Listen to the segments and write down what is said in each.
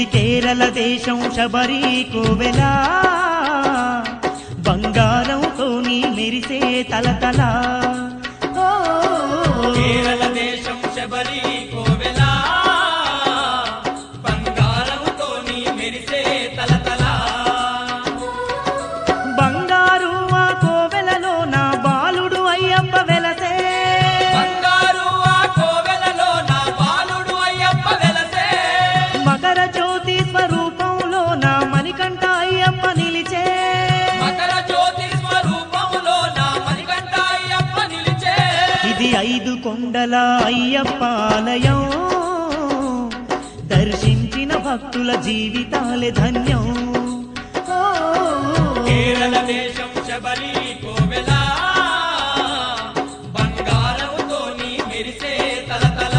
కేరళ దేశం శబరి కోవెల బంగారంతో నీ మెరిసే తలతల కేరళ దేశం శబరి కోవెల బంగారంతో నీ మెరిసే తలతల బంగారు ఆ కోవెలలో నా బాలుడు అయ్యప్ప వెలసే బంగారు ఆ కోవెలలో నా బాలుడు అయ్యప్ప వెలసే మకర జ్యోతి స్వరూపంలో నా మణికంఠ అయ్యప్ప నిలిచే మకర జ్యోతి స్వరూపంలో నా మణికంఠ అయ్యప్ప నిలిచే ఇది 5 కొండల అయ్యప్ప ఆలయం దర్శించిన భక్తుల జీవితాలే ధన్యం కేరళ దేశం శబరి కోవెల బంగారంతో నీ మెరిసే తలతల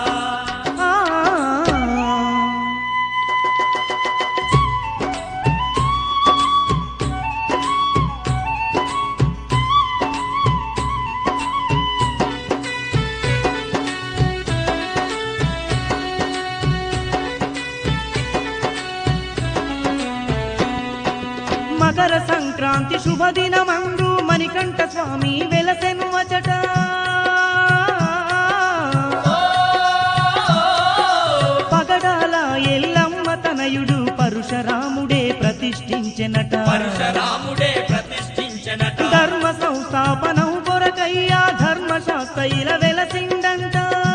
మకర సంక్రాంతి శుభదినమందు మణికంఠ స్వామి వెలసెను అచట పగడాల ఎల్లమ్మ తనయుడు పరశురాముడే ప్రతిష్ఠించెనట పరశురాముడే ప్రతిష్ఠించెనట ధర్మ సంస్థాపనం కొరకయ్యా ధర్మశాస్త్రైల వెలసిండంట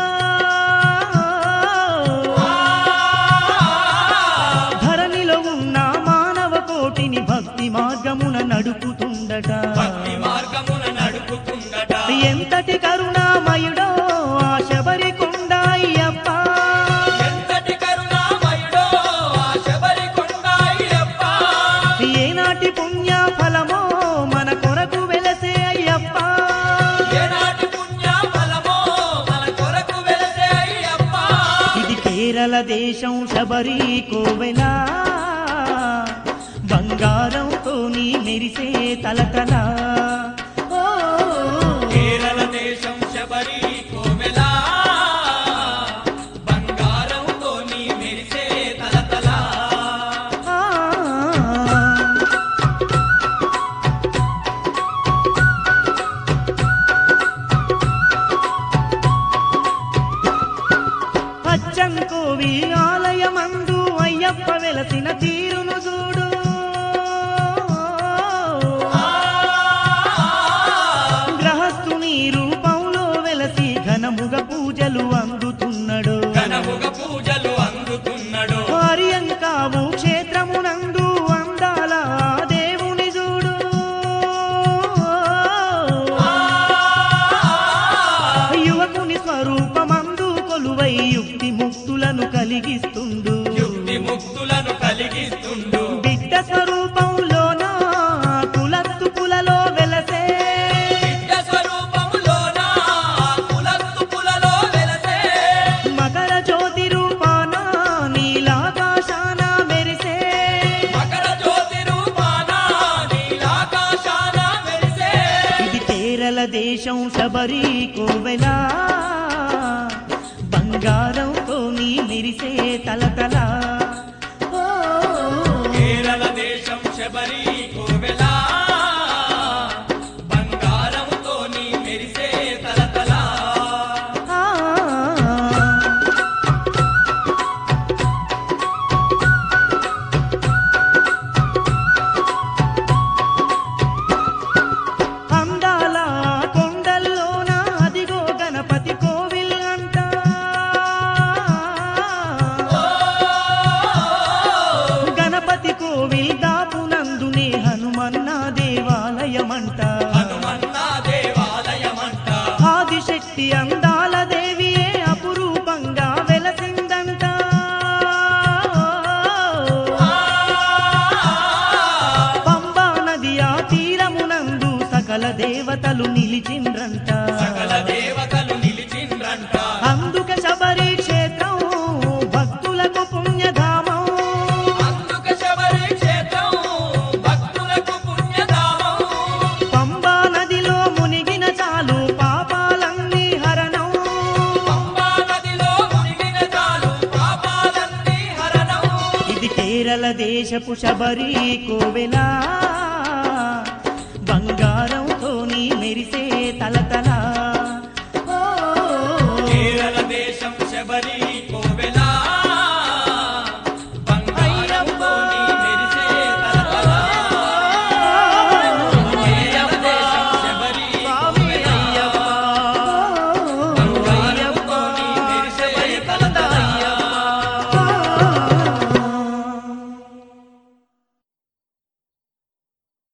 ధరణిలో ఉన్న మానవ కోటిని భక్తి మార్గమున నడుపుతుండట భక్తి మార్గమున నడుపుతుండట ఎంతటి కరుణామయుడో ఆ శబరి కొండ అయ్యప్ప ఎంతటి కరుణామయుడో ఆ శబరి కొండ అయ్యప్ప ఏనాటి పుణ్య ఫలమో మన కొరకు వెలసే అయ్యప్ప ఏనాటి పుణ్య ఫలమో మన కొరకు వెలసే అయ్యప్ప ఇది కేరళ దేశం శబరి కోవెల బంగారంతో నీ మెరిసే తలతల కేరళ దేశం శబరి కోవెల బంగారంతో నీ మెరిసే తలతల అచ్చం కోవి ఆలయమందు అయ్యప్ప వెలసిన తీరును చూడు గ్రహస్థుని రూపంలో వెలసి ఘనముగ పూజలు అందుతున్నాడు ఘనముగ పూజలు అందుతున్నాడు హరియంకావు క్షేత్రమునందు అందాల దేవుని చూడు యువకుని స్వరూపమందు కొలువై యుక్తి ముక్తులను కలిగిస్తుండు యుక్తి ముక్తులను కలిగిస్తుండు బిడ్డ స్వరూపంలోన కులత్తు కులలో వెలసే బిడ్డ స్వరూపములోన కులత్తు కులలో వెలసే మకర జ్యోతి రూపాన నీలాకాశాన మెరిసే మకర జ్యోతి రూపాన నీలాకాశాన మెరిసే ఇది కేరళ దేశం శబరి కోవెల బంగారంతో నీ మెరిసే తలతల కేరళ దేశం శబరి కోవెల బంగారంతో నీ మెరిసే తలతల అందాల కొండల్లోన అదిగో గణపతి కోవిల్ అంట గణపతి కోవిల్ దాపునందునే హనుమన్న దేవాలయమంట హనుమన్న దేవాలయమంట ఆదిశక్తి అందాల దేవియే అపురూపంగా వెలసిందంట పంబా నది ఆ తీరమునందు సకల దేవతలు నిలిచిండ్రంట సకల దేవతలు నిలిచిండ్రంట అందుక శబరి క్షేత్రం భక్తులకు పుణ్యధామం అందుక శబరి క్షేత్రం భక్తులకు పుణ్యధామం పంబా నదిలో మునిగిన చాలు పాపాలన్నీ హరణం దేశపు శబరి కోవెలా